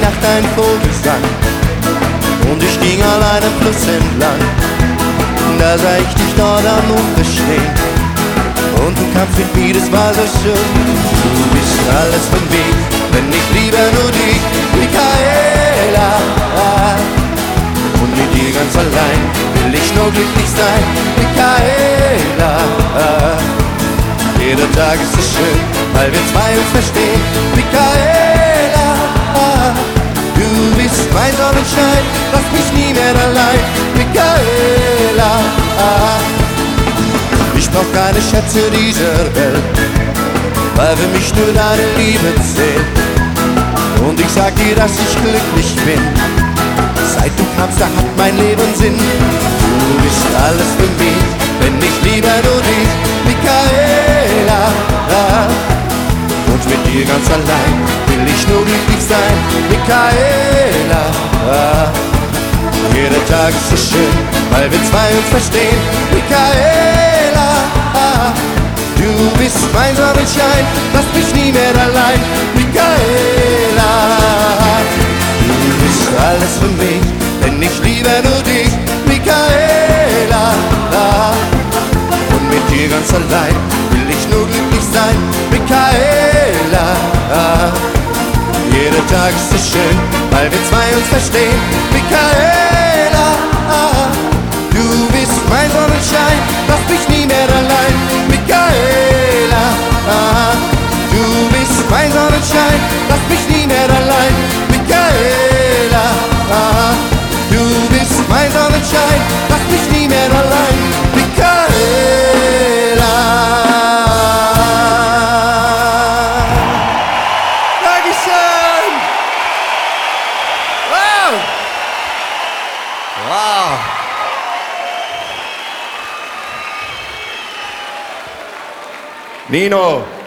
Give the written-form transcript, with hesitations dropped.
Nacht ein Vogel sang und ich ging allein am Fluss entlang. Da sah ich dich dort am Ufer stehen und du kamst mit mir, das war so schön. Du bist alles für mich, wenn ich lieber nur dich, Michaela. Und mit dir ganz allein will ich nur glücklich sein, Michaela. Jeder Tag ist so schön, weil wir zwei uns verstehen, Michaela. Du bist mein Sonnenschein, lass mich nie mehr allein, Michaela. Ich brauch keine Schätze dieser Welt, weil für mich nur deine Liebe zählt. Und ich sag dir, dass ich glücklich bin, seit du kamst, da hat mein Leben Sinn. Du bist alles für mich, wenn ich lieber nur dich, Michaela. Und mit dir ganz allein will ich nur glücklich sein, Michaela. Jeder Tag ist so schön, weil wir zwei uns verstehen, Michaela. Du bist mein Sonnenschein, lass mich nie mehr allein, Michaela. Du bist alles für mich, denn ich liebe nur dich, Michaela. Und mit dir ganz allein will ich nur glücklich sein, Michaela. Jeder Tag ist so schön, weil wir zwei uns verstehen, Michaela. Du bist mein Sonnenschein, lass mich nie mehr allein, Michaela. Du bist mein Sonnenschein, lass mich nie mehr allein, Michaela. Du bist mein Sonnenschein, lass mich nie mehr allein, Michaela. Dankeschön! Wow! Wow! Nino!